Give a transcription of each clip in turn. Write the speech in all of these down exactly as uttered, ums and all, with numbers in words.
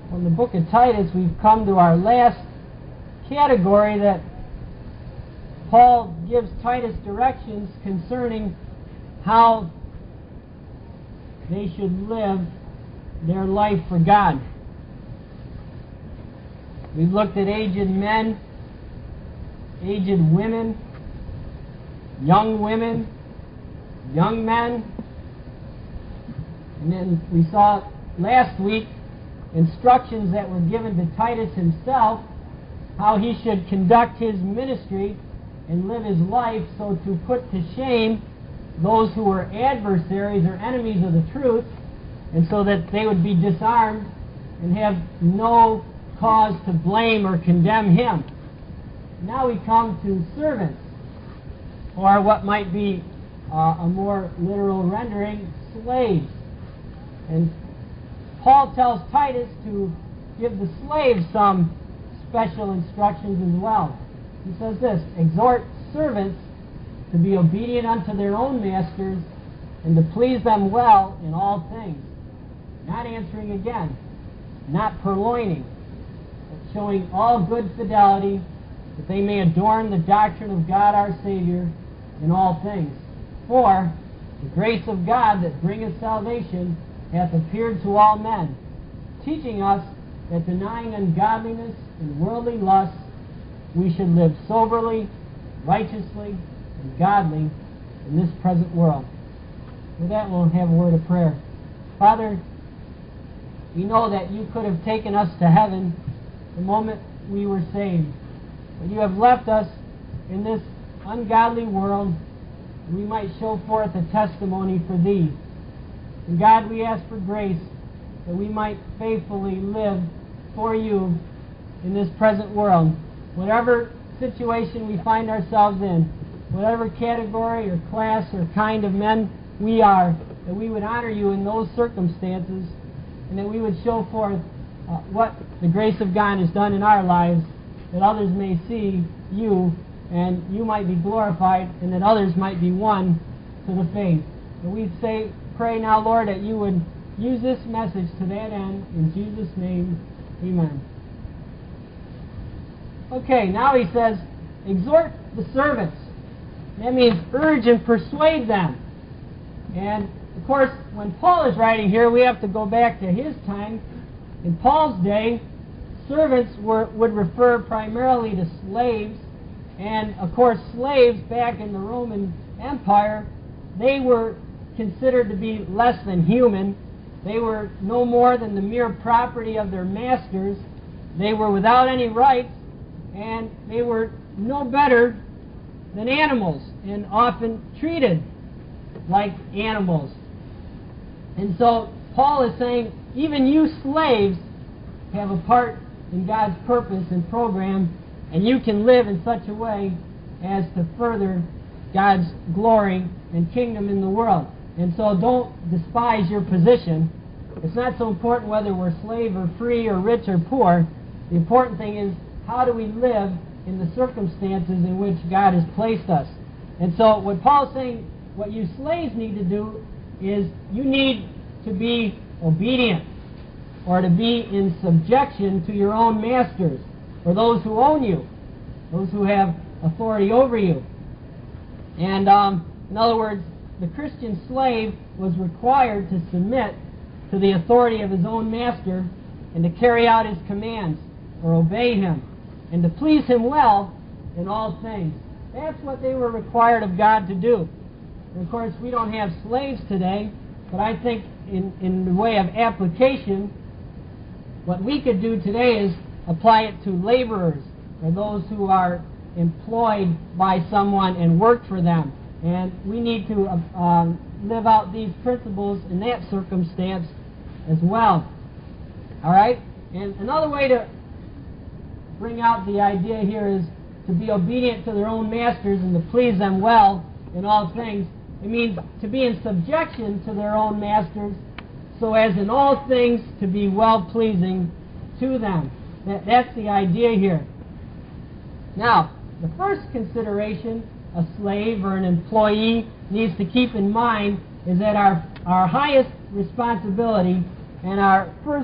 From the book of Titus, we've come to our last category that Paul gives Titus directions concerning how they should live their life for God. We've looked at aged men, aged women, young women, young men, and then we saw last week instructions that were given to Titus himself, how he should conduct his ministry and live his life so to put to shame those who were adversaries or enemies of the truth, and so that they would be disarmed and have no cause to blame or condemn him. Now we come to servants, or what might be uh, a more literal rendering, slaves. And Paul tells Titus to give the slaves some special instructions as well. He says this: exhort servants to be obedient unto their own masters and to please them well in all things, not answering again, not purloining, but showing all good fidelity, that they may adorn the doctrine of God our Savior in all things. For the grace of God that bringeth salvation hath appeared to all men, teaching us that denying ungodliness and worldly lusts, we should live soberly, righteously, and godly in this present world. With that, we'll have a word of prayer. Father, we know that you could have taken us to heaven the moment we were saved, but you have left us in this ungodly world that we might show forth a testimony for thee. And God, we ask for grace that we might faithfully live for you in this present world. Whatever situation we find ourselves in, whatever category or class or kind of men we are, that we would honor you in those circumstances, and that we would show forth uh, what the grace of God has done in our lives, that others may see you and you might be glorified, and that others might be won to the faith. And we say, pray now, Lord, that you would use this message to that end. In Jesus' name, amen. Okay, now he says, exhort the servants. That means urge and persuade them. And, of course, when Paul is writing here, we have to go back to his time. In Paul's day, servants were, would refer primarily to slaves. And, of course, slaves back in the Roman Empire, they were considered to be less than human. They were no more than the mere property of their masters. They were without any rights, and they were no better than animals, and often treated like animals. And so Paul is saying, even you slaves have a part in God's purpose and program, and you can live in such a way as to further God's glory and kingdom in the world. And so don't despise your position. It's not so important whether we're slave or free or rich or poor. The important thing is, how do we live in the circumstances in which God has placed us? And so what Paul's saying, what you slaves need to do is you need to be obedient, or to be in subjection to your own masters, or those who own you, those who have authority over you. And um, in other words, the Christian slave was required to submit to the authority of his own master and to carry out his commands or obey him and to please him well in all things. That's what they were required of God to do. And of course, we don't have slaves today, but I think in, in the way of application, what we could do today is apply it to laborers, or those who are employed by someone and work for them. And we need to uh, uh, live out these principles in that circumstance as well. All right? And another way to bring out the idea here is to be obedient to their own masters and to please them well in all things. It means to be in subjection to their own masters, so as in all things to be well-pleasing to them. That, that's the idea here. Now, the first consideration a slave or an employee needs to keep in mind is that our, our highest responsibility and our first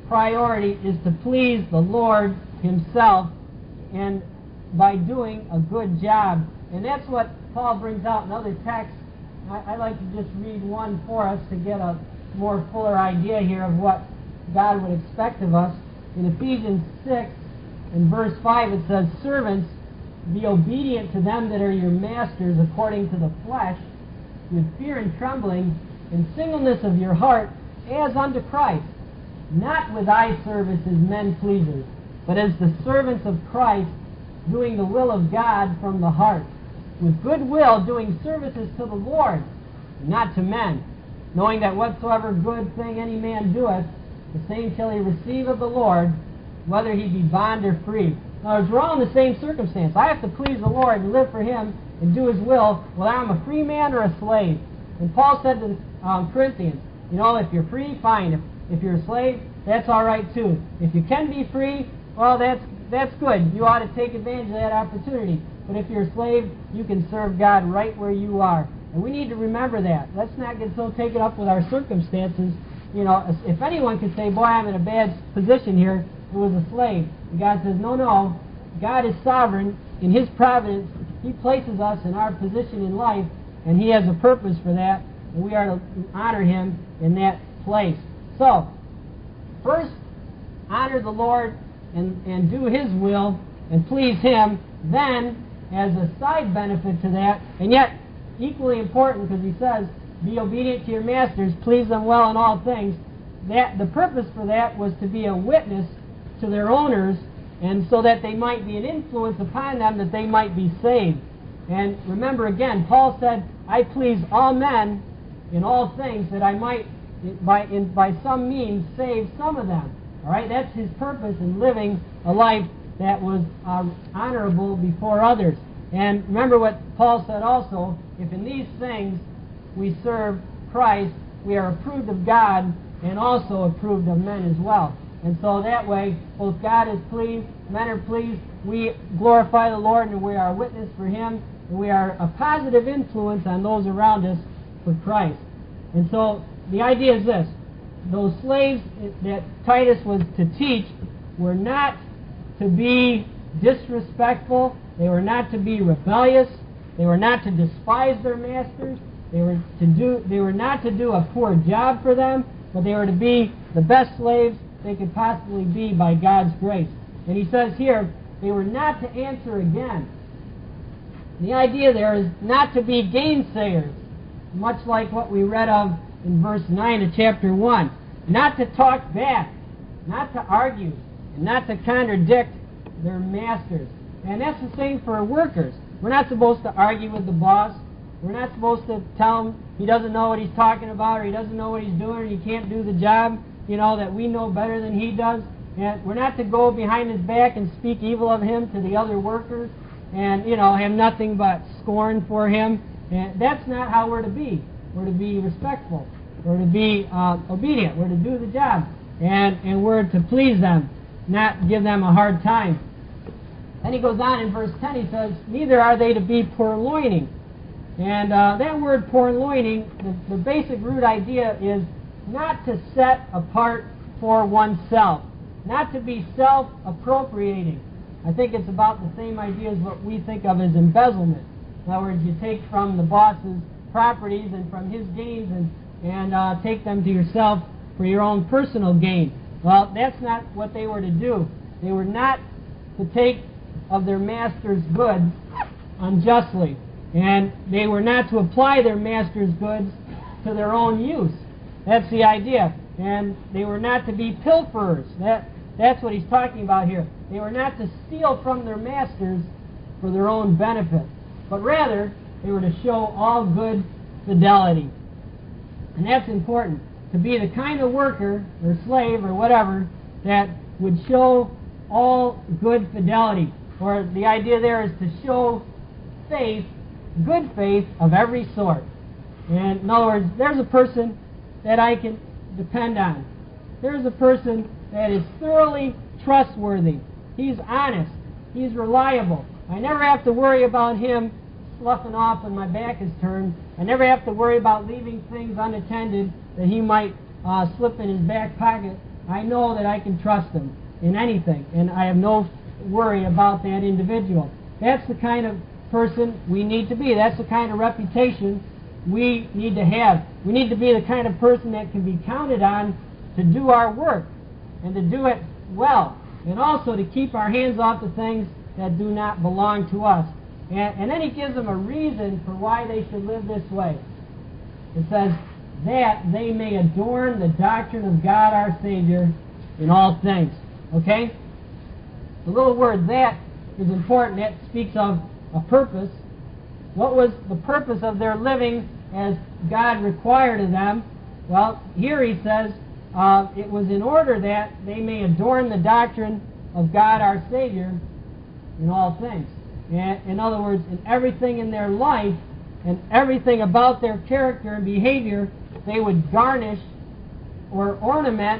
priority is to please the Lord himself, and by doing a good job. And that's what Paul brings out in other texts. I, I like to just read one for us to get a more fuller idea here of what God would expect of us. In Ephesians six, in verse five, it says, "Servants, be obedient to them that are your masters according to the flesh, with fear and trembling, and singleness of your heart, as unto Christ, not with eye service as men pleasers, but as the servants of Christ, doing the will of God from the heart, with good will doing services to the Lord, not to men, knowing that whatsoever good thing any man doeth, the same shall he receive of the Lord, whether he be bond or free." In other words, we're all in the same circumstance. I have to please the Lord and live for him and do his will, whether I'm a free man or a slave. And Paul said to the um, Corinthians, you know, if you're free, fine. If, if you're a slave, that's all right too. If you can be free, well, that's that's good. You ought to take advantage of that opportunity. But if you're a slave, you can serve God right where you are. And we need to remember that. Let's not get so taken up with our circumstances. You know, if anyone could say, boy, I'm in a bad position here, it was a slave. And God says, no, no. God is sovereign. In his providence, he places us in our position in life, and he has a purpose for that, and we are to honor him in that place. So, first, honor the Lord and, and do his will and please him. Then, as a side benefit to that, and yet equally important, because he says, be obedient to your masters, please them well in all things. That the purpose for that was to be a witness to their owners, and so that they might be an influence upon them, that they might be saved. And remember again, Paul said, I please all men in all things, that I might by in, by some means save some of them. All right, that's his purpose in living a life that was uh, honorable before others. And remember what Paul said also, if in these things we serve Christ, we are approved of God and also approved of men as well. And so that way, both God is pleased, men are pleased, we glorify the Lord, and we are a witness for him, and we are a positive influence on those around us for Christ. And so the idea is this: those slaves that Titus was to teach were not to be disrespectful, they were not to be rebellious, they were not to despise their masters, they were to do they were not to do a poor job for them, but they were to be the best slaves they could possibly be by God's grace. And he says here, they were not to answer again. The idea there is not to be gainsayers, much like what we read of in verse nine of chapter one. Not to talk back, not to argue, and not to contradict their masters. And that's the same for workers. We're not supposed to argue with the boss. We're not supposed to tell him he doesn't know what he's talking about, or he doesn't know what he's doing, or he can't do the job, you know, that we know better than he does. And we're not to go behind his back and speak evil of him to the other workers and, you know, have nothing but scorn for him. And that's not how we're to be. We're to be respectful. We're to be uh, obedient. We're to do the job. And, and we're to please them, not give them a hard time. Then he goes on in verse ten, he says, neither are they to be purloining. And uh, that word purloining, the, the basic root idea is not to set apart for oneself, not to be self-appropriating. I think it's about the same idea as what we think of as embezzlement. In other words, you take from the boss's properties and from his gains and, and uh, take them to yourself for your own personal gain. Well, that's not what they were to do. They were not to take of their master's goods unjustly. And they were not to apply their master's goods to their own use. That's the idea. And they were not to be pilferers. That, that's what he's talking about here. They were not to steal from their masters for their own benefit, but rather they were to show all good fidelity. And that's important, to be the kind of worker or slave or whatever that would show all good fidelity. Or the idea there is to show faith, good faith of every sort. And in other words, there's a person that I can depend on. There's a person that is thoroughly trustworthy. He's honest. He's reliable. I never have to worry about him sloughing off when my back is turned. I never have to worry about leaving things unattended that he might uh, slip in his back pocket I know that I can trust them in anything, and I have no worry about that individual. That's the kind of person we need to be. That's the kind of reputation we need to have. We need to be the kind of person that can be counted on to do our work and to do it well, and also to keep our hands off the things that do not belong to us. And, and then he gives them a reason for why they should live this way. It says, that they may adorn the doctrine of God our Savior in all things. Okay? The little word that is important. That speaks of a purpose. What was the purpose of their living as God required of them? Well, here he says, uh, it was in order that they may adorn the doctrine of God our Savior in all things. And, in other words, in everything in their life and everything about their character and behavior, they would garnish or ornament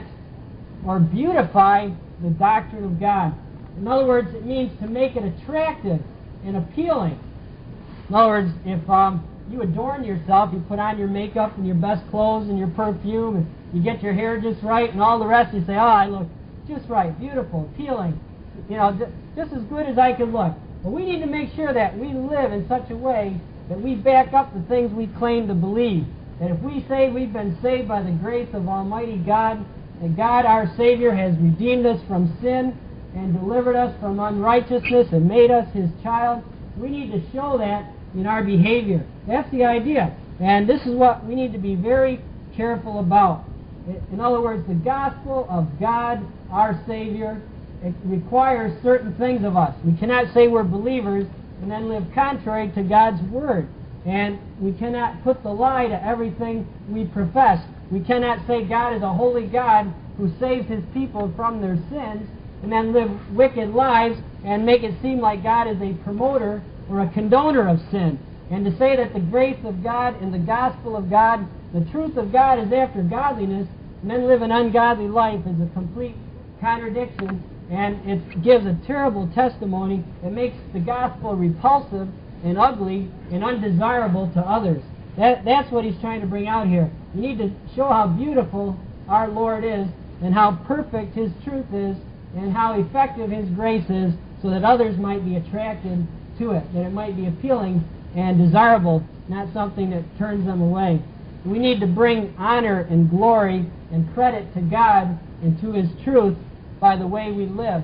or beautify the doctrine of God. In other words, it means to make it attractive and appealing. In other words, if um, you adorn yourself, you put on your makeup and your best clothes and your perfume, and you get your hair just right and all the rest, you say, oh, I look just right, beautiful, appealing, you know, just as good as I can look. But we need to make sure that we live in such a way that we back up the things we claim to believe. That if we say we've been saved by the grace of Almighty God, that God our Savior has redeemed us from sin and delivered us from unrighteousness and made us His child, we need to show that in our behavior. That's the idea. And this is what we need to be very careful about. In other words, the gospel of God our Savior, it requires certain things of us. We cannot say we're believers and then live contrary to God's Word. And we cannot put the lie to everything we profess. We cannot say God is a holy God who saves His people from their sins and then live wicked lives and make it seem like God is a promoter or a condoner of sin. And to say that the grace of God and the gospel of God, the truth of God is after godliness, and then live an ungodly life is a complete contradiction, and it gives a terrible testimony. It makes the gospel repulsive and ugly and undesirable to others. That, that's what he's trying to bring out here. We need to show how beautiful our Lord is and how perfect His truth is and how effective His grace is, so that others might be attracted to it, that it might be appealing and desirable, not something that turns them away. We need to bring honor and glory and credit to God and to His truth by the way we live.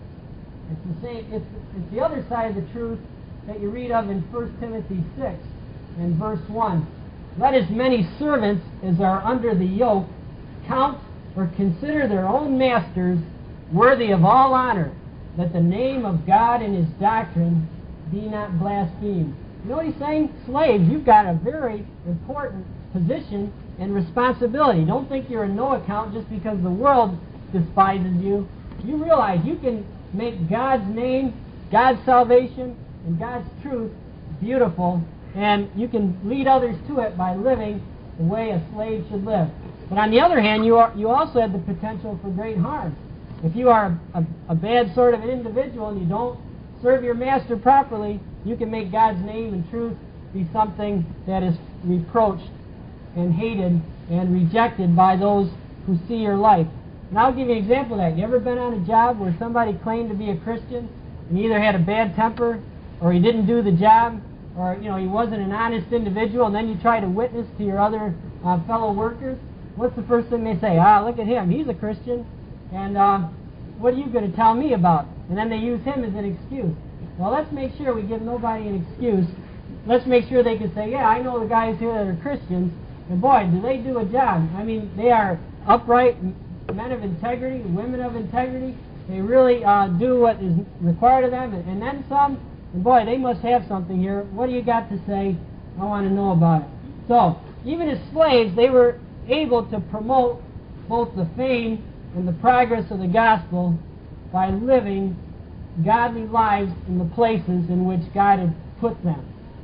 It's the same. It's, it's the other side of the truth that you read of in First Timothy six and verse one. Let as many servants as are under the yoke count or consider their own masters worthy of all honor, that the name of God and His doctrine be not blasphemed. You know what he's saying? Slaves, you've got a very important position and responsibility. Don't think you're a no account just because the world despises you. You realize you can make God's name, God's salvation, and God's truth beautiful, and you can lead others to it by living the way a slave should live. But on the other hand, you are, you also have the potential for great harm. If you are a, a bad sort of an individual and you don't serve your master properly, you can make God's name and truth be something that is reproached and hated and rejected by those who see your life. And I'll give you an example of that. You ever been on a job where somebody claimed to be a Christian and he either had a bad temper or he didn't do the job, or you know he wasn't an honest individual, and then you try to witness to your other uh, fellow workers? What's the first thing they say? Ah, look at him, he's a Christian, and uh, what are you going to tell me about? And then they use him as an excuse. Well, let's make sure we give nobody an excuse. Let's make sure they can say, yeah, I know the guys here that are Christians, and boy, do they do a job. I mean, they are upright men of integrity, women of integrity. They really uh, do what is required of them, and, and then some. And boy, they must have something here. What do you got to say? I want to know about it. So, even as slaves, they were able to promote both the fame and the progress of the gospel by living godly lives in the places in which God had put them.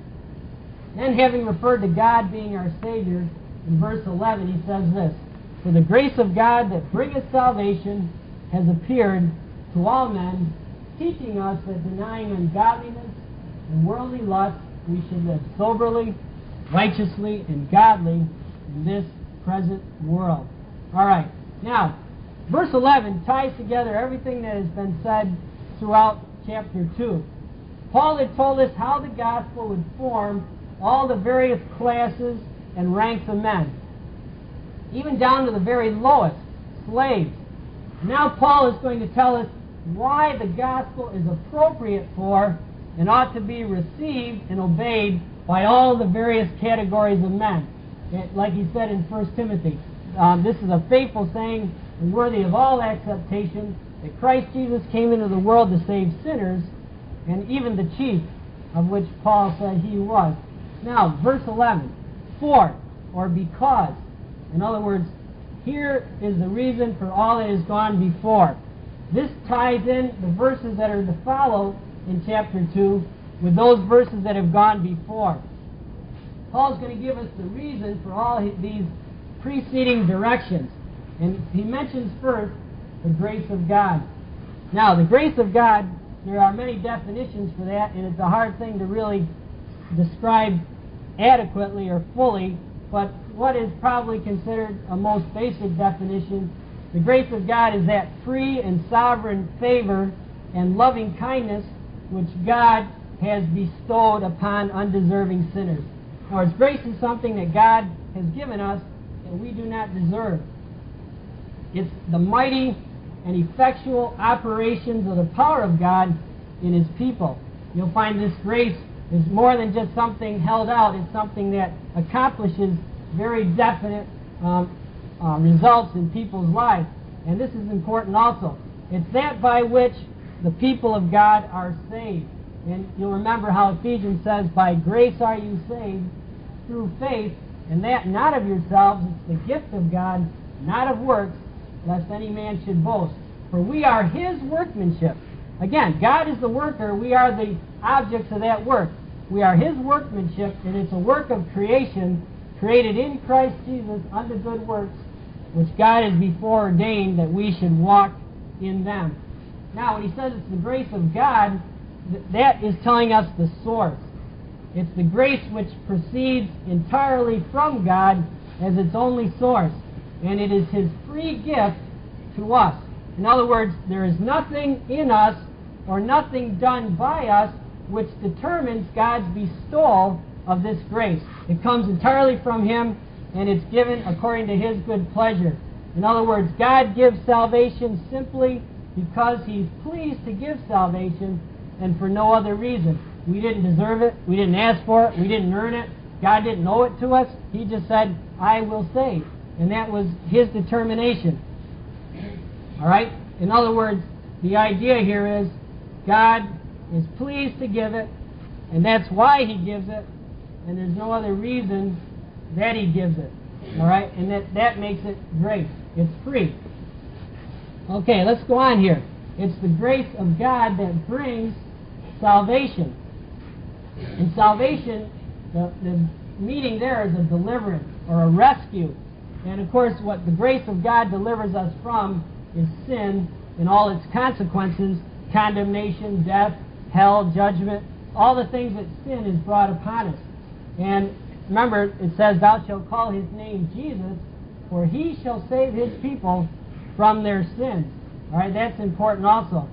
Then, having referred to God being our Savior, in verse eleven he says this, "For the grace of God that bringeth salvation has appeared to all men, teaching us that denying ungodliness and worldly lust, we should live soberly, righteously, and godly in this present world." All right. Now, verse eleven ties together everything that has been said throughout chapter two. Paul had told us how the gospel would form all the various classes and ranks of men, even down to the very lowest, slaves. Now Paul is going to tell us why the gospel is appropriate for and ought to be received and obeyed by all the various categories of men. It, like he said in First Timothy, um, this is a faithful saying and worthy of all acceptation, that Christ Jesus came into the world to save sinners, and even the chief, of which Paul said he was. Now, verse eleven, for, or because. In other words, here is the reason for all that has gone before. This ties in the verses that are to follow in chapter two with those verses that have gone before. Paul's going to give us the reason for all these preceding directions. And he mentions first the grace of God. Now, the grace of God, there are many definitions for that, and it's a hard thing to really describe adequately or fully, but what is probably considered a most basic definition, the grace of God is that free and sovereign favor and loving kindness which God has bestowed upon undeserving sinners. Now, His grace is something that God has given us that we do not deserve. It's the mighty and effectual operations of the power of God in His people. You'll find this grace is more than just something held out. It's something that accomplishes very definite um, uh, results in people's lives. And this is important also. It's that by which the people of God are saved. And you'll remember how Ephesians says, by grace are you saved through faith, and that not of yourselves, it's the gift of God, not of works, lest any man should boast. For we are His workmanship. Again, God is the worker. We are the objects of that work. We are His workmanship, and it's a work of creation created in Christ Jesus unto good works, which God has before ordained that we should walk in them. Now, when he says it's the grace of God, th- that is telling us the source. It's the grace which proceeds entirely from God as its only source. And it is His free gift to us. In other words, there is nothing in us or nothing done by us which determines God's bestowal of this grace. It comes entirely from Him, and it's given according to His good pleasure. In other words, God gives salvation simply because He's pleased to give salvation and for no other reason. We didn't deserve it. We didn't ask for it. We didn't earn it. God didn't owe it to us. He just said, I will save. And that was His determination. All right? In other words, the idea here is God is pleased to give it, and that's why He gives it, and there's no other reason that He gives it. All right? And that, that makes it grace. It's free. Okay, let's go on here. It's the grace of God that brings salvation. And salvation, the, the meaning there is a deliverance or a rescue. And of course, what the grace of God delivers us from is sin and all its consequences, condemnation, death, hell, judgment, all the things that sin has brought upon us. And remember, it says, thou shalt call His name Jesus, for He shall save His people from their sins. All right, that's important also.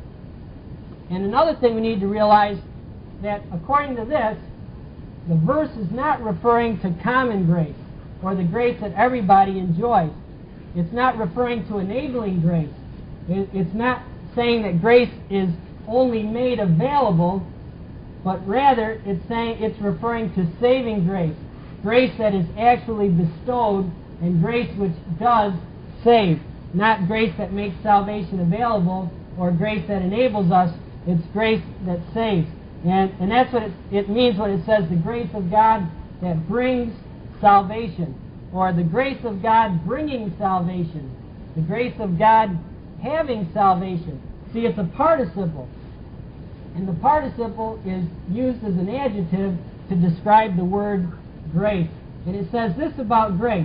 And another thing we need to realize, that according to this, the verse is not referring to common grace or the grace that everybody enjoys. It's not referring to enabling grace. It, it's not saying that grace is only made available, but rather it's saying it's referring to saving grace. Grace that is actually bestowed and grace which does save. Not grace that makes salvation available or grace that enables us. It's grace that saves. And, and that's what it, it means when it says the grace of God that brings salvation, or the grace of God bringing salvation, the grace of God having salvation. See, it's a participle. And the participle is used as an adjective to describe the word grace. And it says this about grace.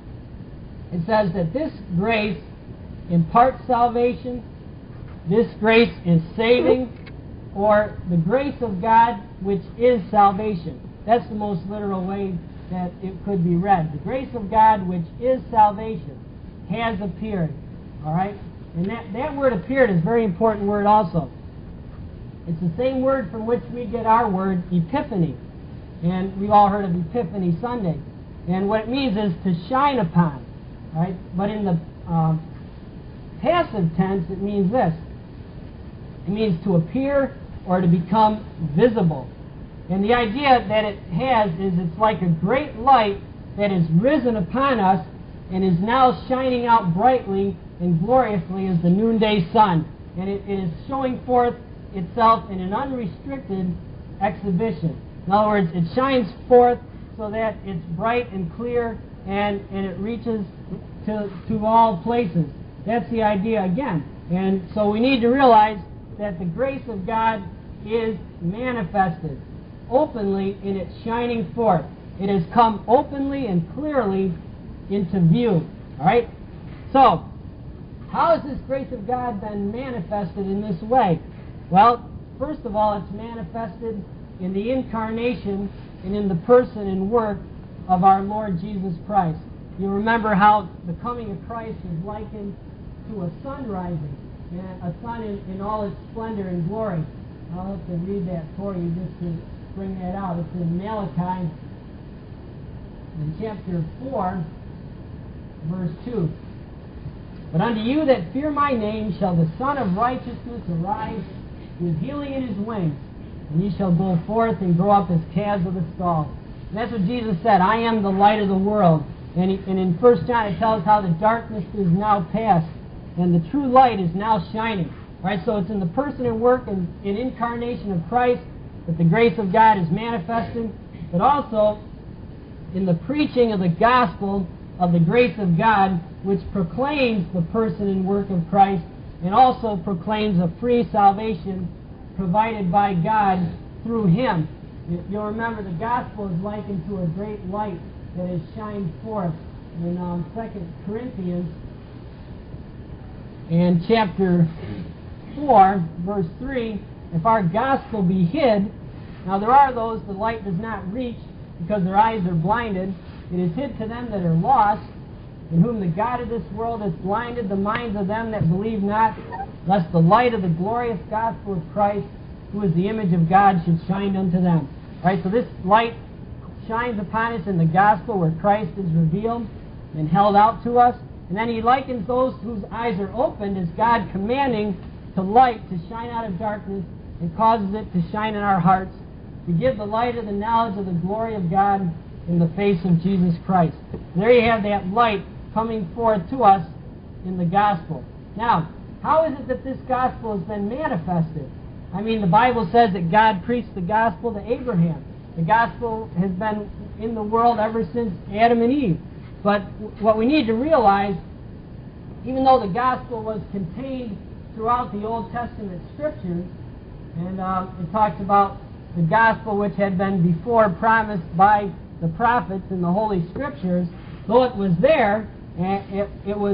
It says that this grace imparts salvation, this grace is saving, or the grace of God which is salvation. That's the most literal way that it could be read. The grace of God which is salvation has appeared. All right? And that, that word appeared is a very important word also. It's the same word from which we get our word epiphany. And we've all heard of Epiphany Sunday. And what it means is to shine upon. Right? But in the uh, passive tense, it means this. It means to appear or to become visible. And the idea that it has is it's like a great light that has risen upon us and is now shining out brightly and gloriously as the noonday sun. And it, it is showing forth itself in an unrestricted exhibition. In other words, it shines forth so that it's bright and clear and, and it reaches to, to all places. That's the idea again. And so we need to realize that the grace of God is manifested openly in its shining forth. It has come openly and clearly into view. All right? So, how has this grace of God been manifested in this way? Well, first of all, it's manifested in the incarnation and in the person and work of our Lord Jesus Christ. You remember how the coming of Christ is likened to a sun rising, and a sun in, in all its splendor and glory. I'll have to read that for you just to bring that out. It's in Malachi, in chapter four, verse two. But unto you that fear my name shall the Son of Righteousness arise with healing in his wings, and ye shall go forth and grow up as calves of the stall. And that's what Jesus said, I am the light of the world. And, he, and in First John it tells how the darkness is now past, and the true light is now shining. Right? So it's in the person and work and, and incarnation of Christ that the grace of God is manifested, but also in the preaching of the gospel of the grace of God, which proclaims the person and work of Christ, and also proclaims a free salvation provided by God through Him. You'll remember the gospel is likened to a great light that has shined forth in um, Second Corinthians and chapter four, verse three. If our gospel be hid, now there are those the light does not reach because their eyes are blinded. It is hid to them that are lost, in whom the God of this world has blinded the minds of them that believe not, lest the light of the glorious gospel of Christ, who is the image of God, should shine unto them. Right, so this light shines upon us in the gospel where Christ is revealed and held out to us. And then he likens those whose eyes are opened as God commanding to light to shine out of darkness and causes it to shine in our hearts, to give the light of the knowledge of the glory of God in the face of Jesus Christ. There you have that light coming forth to us in the gospel. Now, how is it that this gospel has been manifested? I mean, the Bible says that God preached the gospel to Abraham. The gospel has been in the world ever since Adam and Eve. But what we need to realize, even though the gospel was contained throughout the Old Testament scriptures, and uh, it talks about the gospel which had been before promised by the prophets in the Holy Scriptures, though it was there, it, it was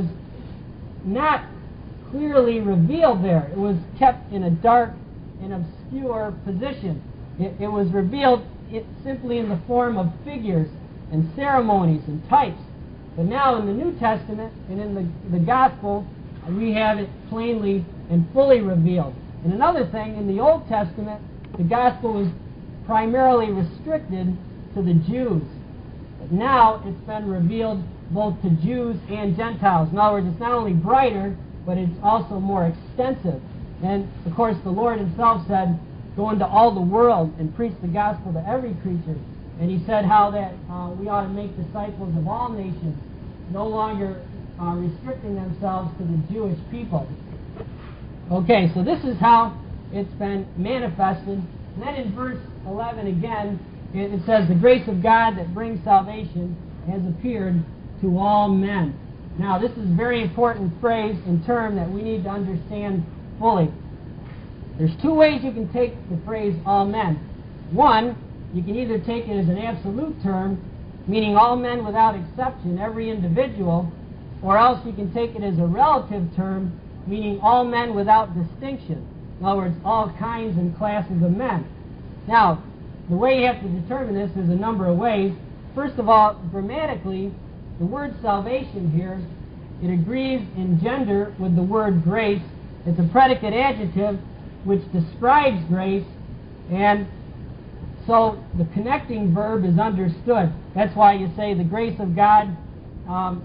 not clearly revealed there. It was kept in a dark and obscure position. It, it was revealed it simply in the form of figures and ceremonies and types. But now in the New Testament and in the, the Gospel, we have it plainly and fully revealed. And another thing, in the Old Testament, the Gospel was primarily restricted to the Jews. But now it's been revealed both to Jews and Gentiles. In other words, it's not only brighter, but it's also more extensive. And, of course, the Lord himself said, go into all the world and preach the gospel to every creature. And he said how that uh, we ought to make disciples of all nations, no longer uh, restricting themselves to the Jewish people. Okay, so this is how it's been manifested. And then in verse eleven again, it, it says, the grace of God that brings salvation has appeared to all men. Now, this is a very important phrase and term that we need to understand fully. There's two ways you can take the phrase all men. One, you can either take it as an absolute term, meaning all men without exception, every individual, or else you can take it as a relative term, meaning all men without distinction. In other words, all kinds and classes of men. Now, the way you have to determine this is a number of ways. First of all, grammatically, the word salvation here It agrees in gender with the word grace. It's a predicate adjective which describes grace, and so the connecting verb is understood. That's why you say the grace of God um,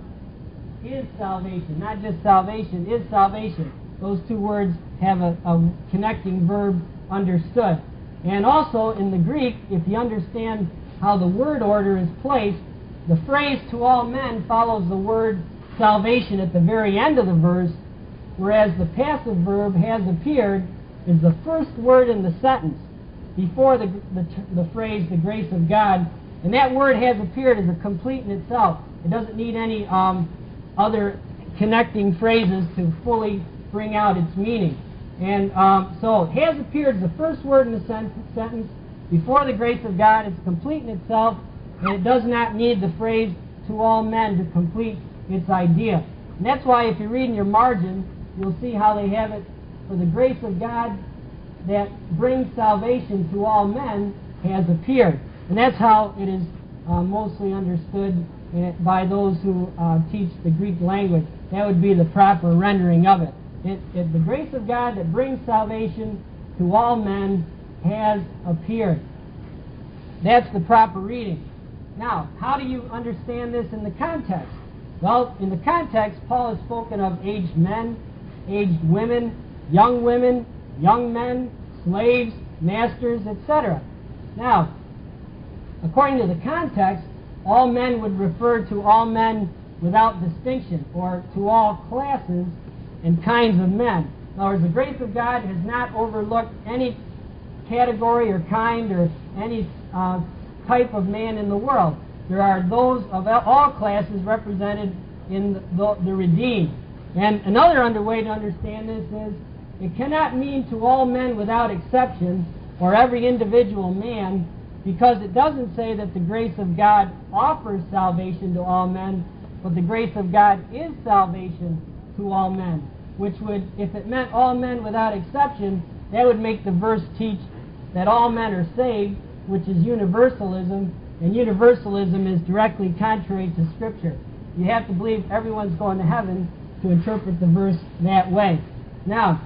is salvation. Not just salvation, is salvation. Those two words have a, a connecting verb, understood. And also in the Greek, if you understand how the word order is placed, the phrase to all men follows the word salvation at the very end of the verse, whereas the passive verb has appeared is the first word in the sentence before the, the, the phrase the grace of God, and that word has appeared as a complete in itself. It doesn't need any um, other connecting phrases to fully bring out its meaning. And um, so has appeared as the first word in the sen- sentence before the grace of God. It's complete in itself, and it does not need the phrase to all men to complete its idea. And that's why if you read in your margin, you'll see how they have it for the grace of God that brings salvation to all men has appeared. And that's how it is uh, mostly understood by those who uh, teach the Greek language. That would be the proper rendering of it. It, it. The grace of God that brings salvation to all men has appeared. That's the proper reading. Now, how do you understand this in the context? Well, in the context, Paul has spoken of aged men, aged women, young women, young men, slaves, masters, et cetera. Now, according to the context, all men would refer to all men without distinction, or to all classes and kinds of men. In other words, the grace of God has not overlooked any category or kind or any uh, type of man in the world. There are those of all classes represented in the, the, the redeemed. And another under way to understand this is it cannot mean to all men without exception, or every individual man, because it doesn't say that the grace of God offers salvation to all men, but the grace of God is salvation to all men, which would, if it meant all men without exception, that would make the verse teach that all men are saved, which is universalism, and universalism is directly contrary to Scripture. You have to believe everyone's going to heaven to interpret the verse that way. Now,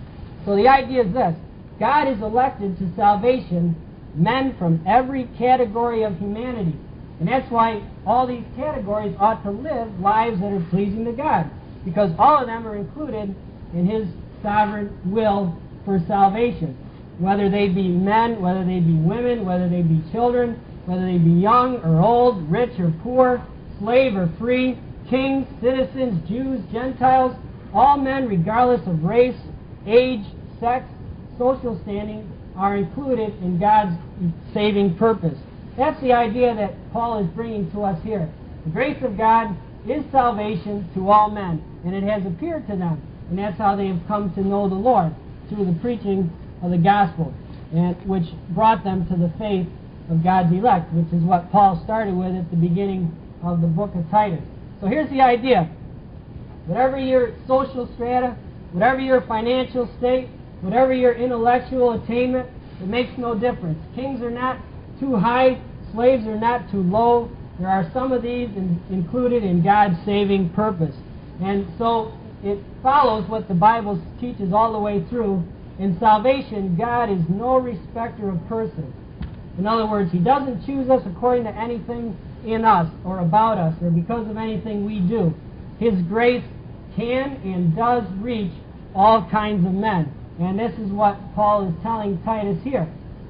so the idea is this: God has elected to salvation men from every category of humanity. And that's why all these categories ought to live lives that are pleasing to God, because all of them are included in His sovereign will for salvation. Whether they be men, whether they be women, whether they be children, whether they be young or old, rich or poor, slave or free, kings, citizens, Jews, Gentiles, all men, regardless of race, age, sex, social standing, are included in God's saving purpose. That's the idea that Paul is bringing to us here. The grace of God is salvation to all men, and it has appeared to them, and that's how they have come to know the Lord, through the preaching of the gospel, and which brought them to the faith of God's elect, which is what Paul started with at the beginning of the book of Titus. So here's the idea. Whatever your social strata, whatever your financial state, whatever your intellectual attainment, it makes no difference. Kings are not too high, slaves are not too low. There are some of these in, included in God's saving purpose. And so it follows what the Bible teaches all the way through. In salvation, God is no respecter of persons. In other words, He doesn't choose us according to anything in us or about us or because of anything we do. His grace can and does reach all kinds of men. And this is what Paul is telling Titus here.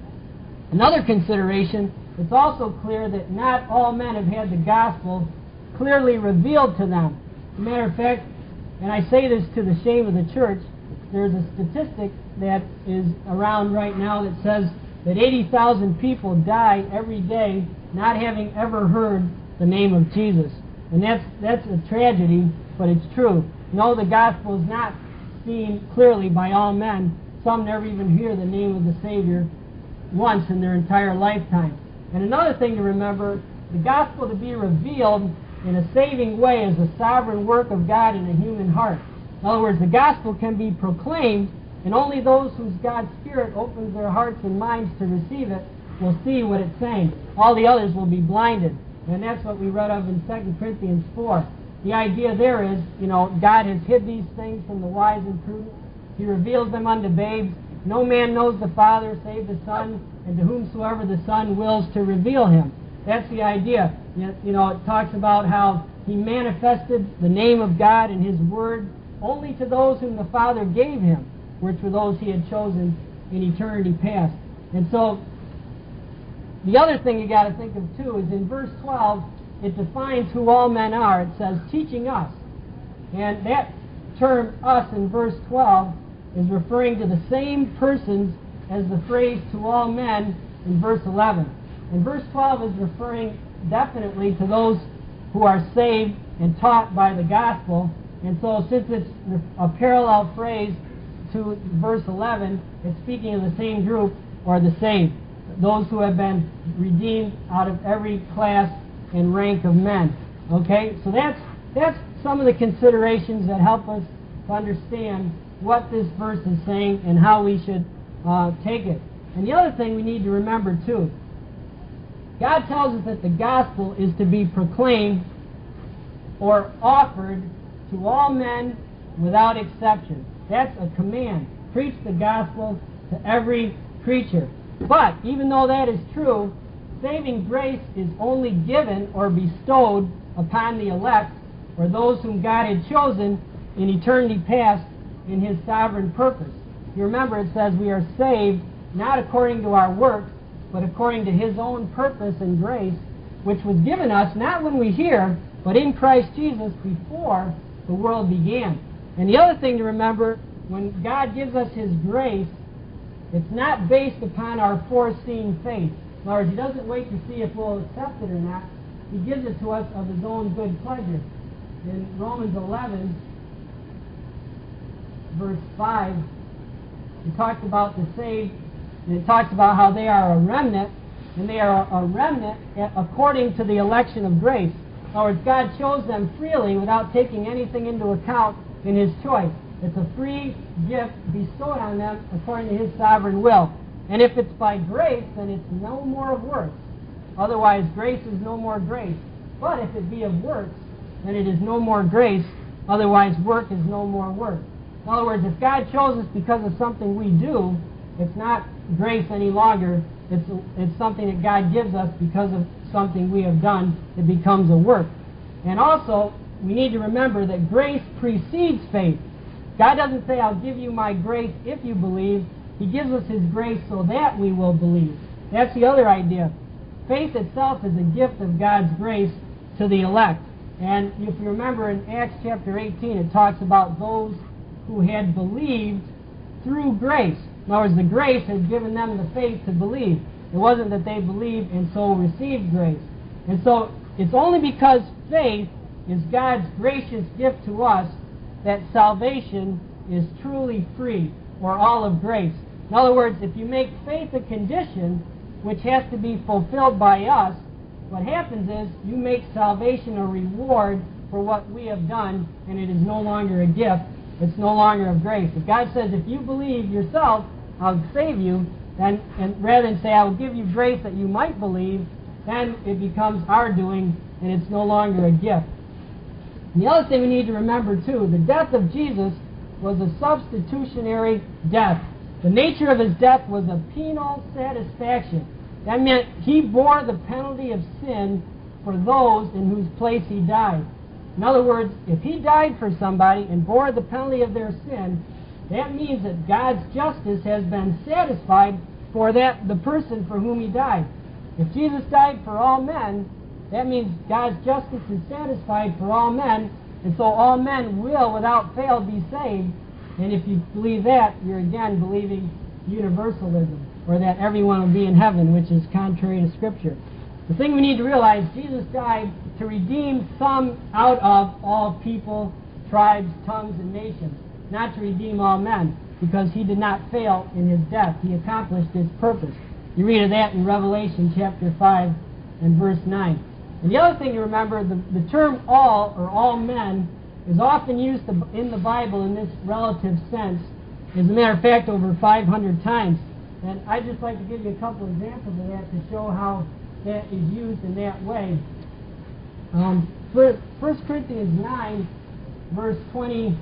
Another consideration, it's also clear that not all men have had the gospel clearly revealed to them. As a matter of fact, and I say this to the shame of the church, there's a statistic that is around right now that says that eighty thousand people die every day not having ever heard the name of Jesus. And that's, that's a tragedy, but it's true. No, the gospel is not seen clearly by all men. Some never even hear the name of the Savior once in their entire lifetime. And another thing to remember, the gospel to be revealed in a saving way is a sovereign work of God in a human heart. In other words, the gospel can be proclaimed, and only those whose God's Spirit opens their hearts and minds to receive it will see what it's saying. All the others will be blinded. And that's what we read of in Second Corinthians four. the idea there is, you know, God has hid these things from the wise and prudent. He reveals them unto babes. No man knows the Father save the Son, and to whomsoever the Son wills to reveal him. That's the idea. You know, it talks about how he manifested the name of God and his word only to those whom the Father gave him, which were those he had chosen in eternity past. And so, the other thing you got to think of too is in verse twelve, it defines who all men are. It says, teaching us. And that term, us, in verse twelve, is referring to the same persons as the phrase to all men in verse eleven. And verse twelve is referring definitely to those who are saved and taught by the gospel. And so since it's a parallel phrase to verse eleven, it's speaking of the same group, or the saved, those who have been redeemed out of every class and rank of men. Okay, so that's that's some of the considerations that help us to understand what this verse is saying and how we should uh, take it. And the other thing we need to remember too, God tells us that the gospel is to be proclaimed or offered to all men without exception. That's a command. Preach the gospel to every creature. But even though that is true, saving grace is only given or bestowed upon the elect, or those whom God had chosen in eternity past in his sovereign purpose. You remember it says we are saved not according to our works, but according to his own purpose and grace, which was given us not when we hear, but in Christ Jesus before the world began. And the other thing to remember, when God gives us his grace, it's not based upon our foreseen faith. In other words, he doesn't wait to see if we'll accept it or not. He gives it to us of his own good pleasure. In Romans eleven, verse five, it talks about the saved, and it talks about how they are a remnant, and they are a remnant according to the election of grace. In other words, God chose them freely without taking anything into account in his choice. It's a free gift bestowed on them according to his sovereign will. And if it's by grace, then it's no more of works. Otherwise, grace is no more grace. But if it be of works, then it is no more grace. Otherwise, work is no more work. In other words, if God chose us because of something we do, it's not grace any longer. It's, it's something that God gives us because of something we have done. It becomes a work. And also, we need to remember that grace precedes faith. God doesn't say, I'll give you my grace if you believe. He gives us his grace so that we will believe. That's the other idea. Faith itself is a gift of God's grace to the elect. And if you remember in Acts chapter eighteen, it talks about those who had believed through grace. In other words, the grace had given them the faith to believe. It wasn't that they believed and so received grace. And so it's only because faith is God's gracious gift to us that salvation is truly free, or all of grace. In other words, if you make faith a condition which has to be fulfilled by us, what happens is you make salvation a reward for what we have done, and it is no longer a gift. It's no longer of grace. If God says, if you believe yourself, I'll save you, then, and rather than say, I will give you grace that you might believe, then it becomes our doing, and it's no longer a gift. And the other thing we need to remember, too, the death of Jesus was a substitutionary death. The nature of his death was a penal satisfaction. That meant he bore the penalty of sin for those in whose place he died. In other words, if he died for somebody and bore the penalty of their sin, that means that God's justice has been satisfied for that the person for whom he died. If Jesus died for all men, that means God's justice is satisfied for all men, and so all men will, without fail, be saved. And if you believe that, you're again believing universalism, or that everyone will be in heaven, which is contrary to Scripture. The thing we need to realize, Jesus died to redeem some out of all people, tribes, tongues, and nations, not to redeem all men, because he did not fail in his death. He accomplished his purpose. You read of that in Revelation chapter five and verse nine. And the other thing to remember, the, the term all, or all men, is often used in the Bible in this relative sense. As a matter of fact, over five hundred times. And I'd just like to give you a couple examples of that to show how that is used in that way. Um, For First Corinthians nine, verse twenty,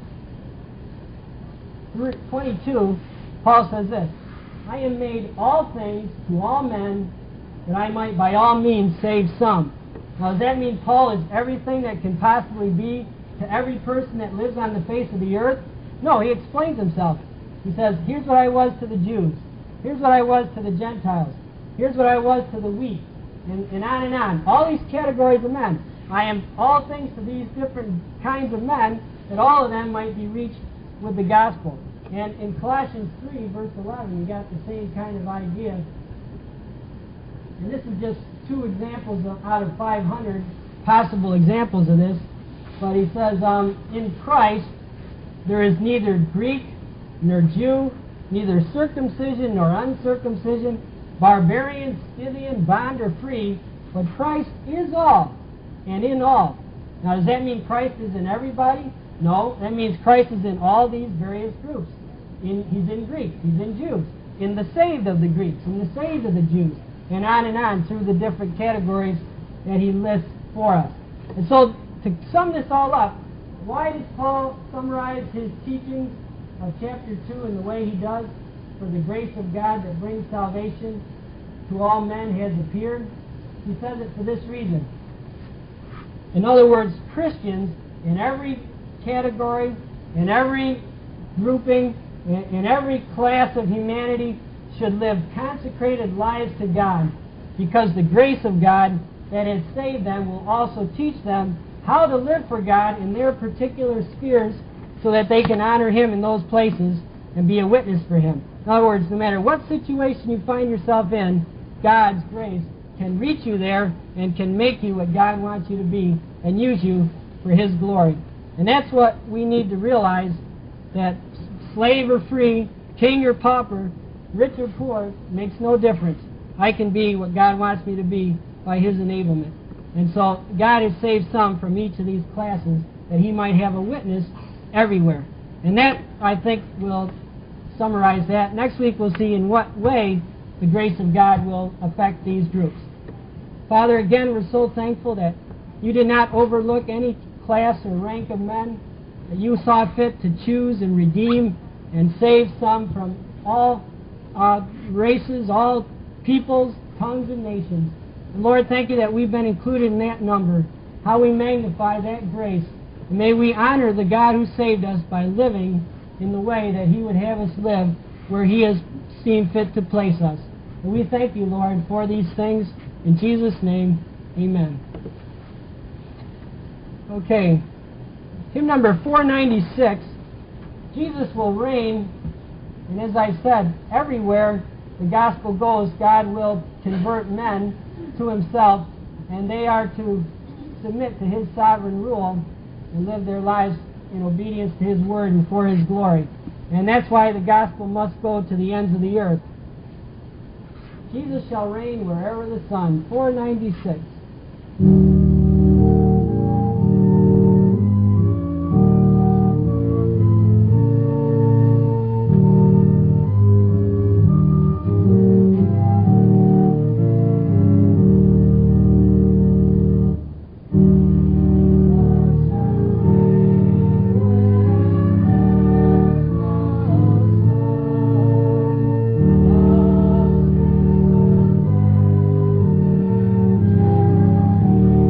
twenty-two, Paul says this, I am made all things to all men, that I might by all means save some. Now, does that mean Paul is everything that can possibly be to every person that lives on the face of the earth? No, he explains himself. He says, here's what I was to the Jews. Here's what I was to the Gentiles. Here's what I was to the weak. And, and on and on. All these categories of men. I am all things to these different kinds of men, that all of them might be reached with the gospel. And in Colossians three, verse eleven, you got the same kind of idea. And this is just two examples of, out of five hundred possible examples of this. But he says, um, in Christ, there is neither Greek nor Jew, neither circumcision nor uncircumcision, barbarian, Scythian, bond or free, but Christ is all, and in all. Now, does that mean Christ is in everybody? No, that means Christ is in all these various groups. In, he's in Greeks, he's in Jews, in the saved of the Greeks, in the saved of the Jews, and on and on through the different categories that he lists for us. And so, to sum this all up, why does Paul summarize his teachings of chapter two in the way he does? For the grace of God that brings salvation to all men has appeared. He says it for this reason. In other words, Christians in every category, in every grouping, in, in every class of humanity should live consecrated lives to God, because the grace of God that has saved them will also teach them how to live for God in their particular spheres, so that they can honor Him in those places and be a witness for Him. In other words, no matter what situation you find yourself in, God's grace can reach you there and can make you what God wants you to be and use you for His glory. And that's what we need to realize, that slave or free, king or pauper, rich or poor, makes no difference. I can be what God wants me to be by His enablement. And so God has saved some from each of these classes, that He might have a witness everywhere. And that, I think, will summarize that. Next week we'll see in what way the grace of God will affect these groups. Father, again, we're so thankful that You did not overlook any class or rank of men, that You saw fit to choose and redeem and save some from all uh, races, all peoples, tongues, and nations. And Lord, thank You that we've been included in that number. How we magnify that grace. And may we honor the God who saved us by living in the way that He would have us live, where He has seen fit to place us. And we thank You, Lord, for these things. In Jesus' name, amen. Okay. Hymn number four ninety-six, Jesus Will Reign. And as I said, everywhere the gospel goes, God will convert men to Himself, and they are to submit to His sovereign rule and live their lives in obedience to His word and for His glory. And that's why the gospel must go to the ends of the earth. Jesus shall reign wherever the sun. four ninety-six. Thank you.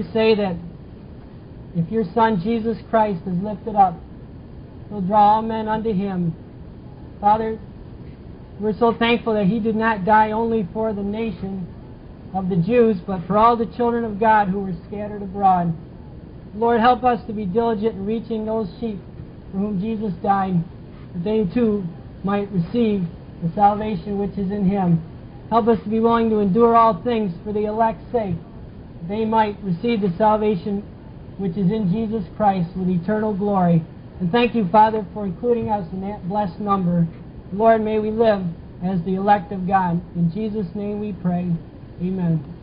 you say that if your Son Jesus Christ is lifted up, He'll draw all men unto Him. Father, we're so thankful that He did not die only for the nation of the Jews, but for all the children of God who were scattered abroad. Lord, help us to be diligent in reaching those sheep for whom Jesus died, that they too might receive the salvation which is in Him. Help us to be willing to endure all things for the elect's sake, that they might receive the salvation which is in Jesus Christ with eternal glory. And thank you, Father, for including us in that blessed number. Lord, may we live as the elect of God. In Jesus' name we pray. Amen.